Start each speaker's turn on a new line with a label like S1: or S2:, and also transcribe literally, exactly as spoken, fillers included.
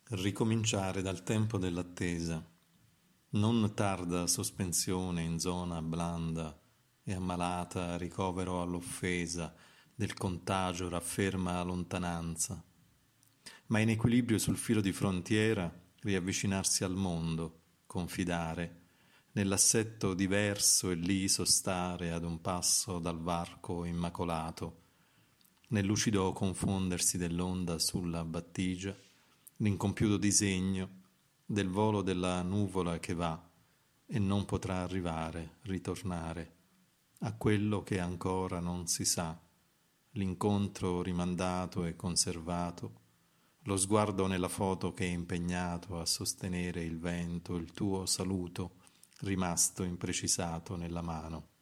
S1: Ricominciare dal tempo dell'attesa, non tarda sospensione in zona blanda e ammalata ricovero all'offesa, del contagio rafferma lontananza, ma in equilibrio sul filo di frontiera riavvicinarsi al mondo, confidare, nell'assetto diverso e liso stare ad un passo dal varco immacolato, nel lucido confondersi dell'onda sulla battigia, l'incompiuto disegno del volo della nuvola che va e non potrà arrivare, ritornare, a quello che ancora non si sa, l'incontro rimandato e conservato, lo sguardo nella foto che è impegnato a sostenere il vento, il tuo saluto rimasto imprecisato nella mano.